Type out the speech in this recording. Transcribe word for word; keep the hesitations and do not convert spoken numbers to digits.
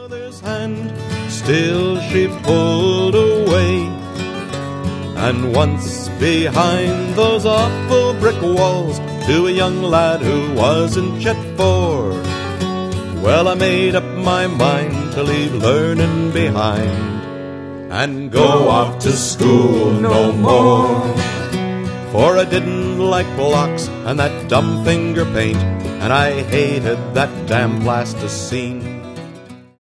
Mother's hand, still she pulled away. And once behind those awful brick walls, to a young lad who wasn't yet four, well, I made up my mind to leave learning behind and go off to school no more. For I didn't like blocks and that dumb finger paint, and I hated that damn plasticine.